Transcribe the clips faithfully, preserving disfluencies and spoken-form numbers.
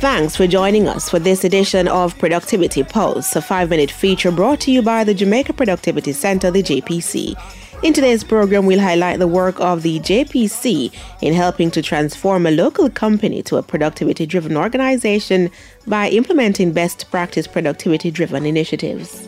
Thanks for joining us for this edition of Productivity Pulse, a five-minute feature brought to you by the Jamaica Productivity Centre, the J P C. In today's program, we'll highlight the work of the J P C in helping to transform a local company to a productivity-driven organization by implementing best practice productivity-driven initiatives.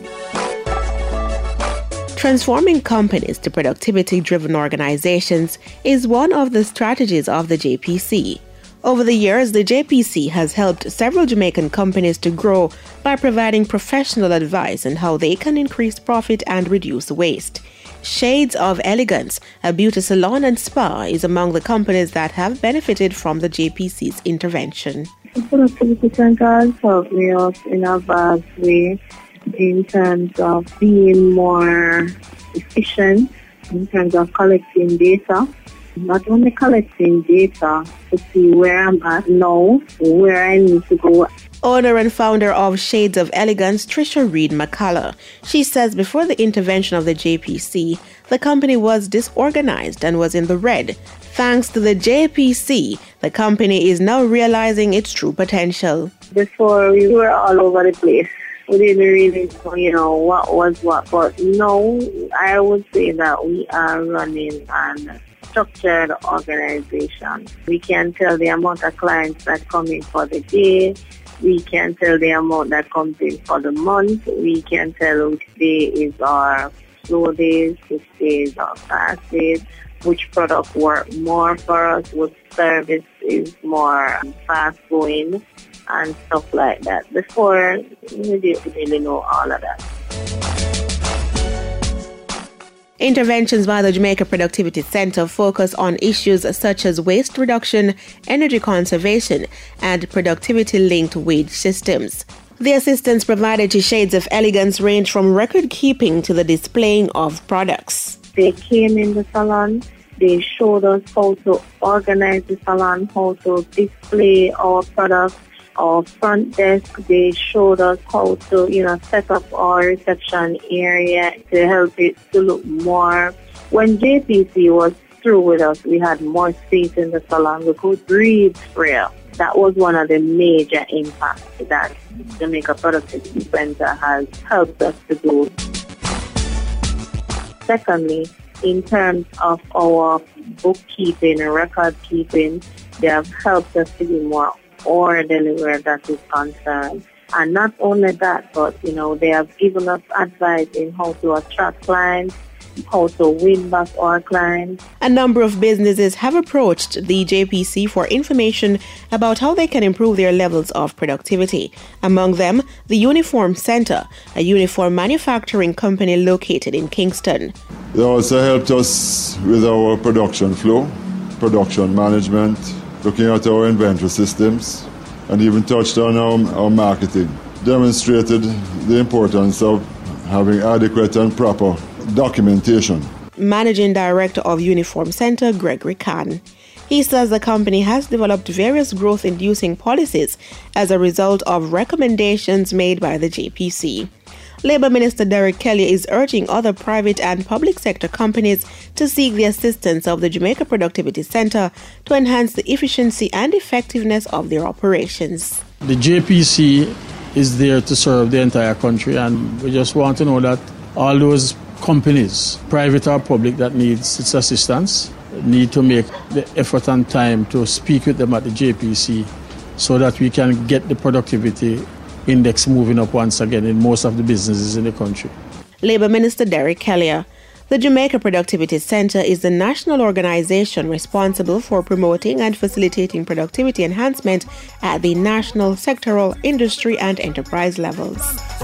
Transforming companies to productivity-driven organizations is one of the strategies of the J P C. Over the years, the J P C has helped several Jamaican companies to grow by providing professional advice on how they can increase profit and reduce waste. Shades of Elegance, a beauty salon and spa, is among the companies that have benefited from the J P C's intervention. The productivity centers help me out in a vast way in terms of being more efficient, in terms of collecting data. Not only collecting data to see where I'm at now, where I need to go. Owner and founder of Shades of Elegance, Trisha Reed McCullough. She says before the intervention of the J P C, the company was disorganized and was in the red. Thanks to the J P C, the company is now realizing its true potential. Before, we were all over the place. We didn't really know, you know, what was what. But now, I would say that we are running an structured organization. We can tell the amount of clients that come in for the day. We can tell the amount that comes in for the month. We can tell which day is our slow days, which days are fast days, which product work more for us, which service is more fast going, and stuff like that. Before, we didn't really know all of that. Interventions by the Jamaica Productivity Centre focus on issues such as waste reduction, energy conservation, and productivity-linked wage systems. The assistance provided to Shades of Elegance range from record keeping to the displaying of products. They came in the salon, they showed us how to organize the salon, how to display our products. Our front desk, they showed us how to, you know, set up our reception area to help it to look more. When J P C was through with us, we had more space in the salon. We could breathe freer. That was one of the major impacts that Jamaica Productivity Centre has helped us to do. Secondly, in terms of our bookkeeping and record keeping, they have helped us to be more orderly where that is concerned. And not only that, but, you know, they have given us advice in how to attract clients, how to win back our clients. A number of businesses have approached the J P C for information about how they can improve their levels of productivity. Among them, the Uniform Centre, a uniform manufacturing company located in Kingston. They also helped us with our production flow, production management, looking at our inventory systems, and even touched on our, our marketing. Demonstrated the importance of having adequate and proper documentation. Managing Director of Uniform Centre, Gregory Khan. He says the company has developed various growth-inducing policies as a result of recommendations made by the J P C. Labour Minister Derek Kelly is urging other private and public sector companies to seek the assistance of the Jamaica Productivity Centre to enhance the efficiency and effectiveness of their operations. The J P C is there to serve the entire country, and we just want to know that all those companies, private or public, that needs its assistance, need to make the effort and time to speak with them at the J P C so that we can get the productivity index moving up once again in most of the businesses in the country. Labour Minister Derek Kelly. The Jamaica Productivity Centre is the national organisation responsible for promoting and facilitating productivity enhancement at the national, sectoral, industry and enterprise levels.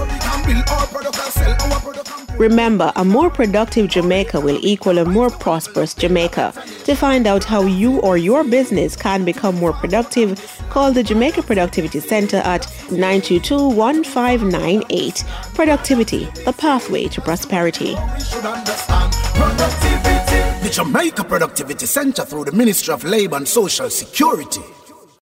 Remember, a more productive Jamaica will equal a more prosperous Jamaica. To find out how you or your business can become more productive, call the Jamaica Productivity Centre at nine two two, one five nine eight. Productivity, the pathway to prosperity. The Jamaica Productivity Centre through the Ministry of Labour and Social Security.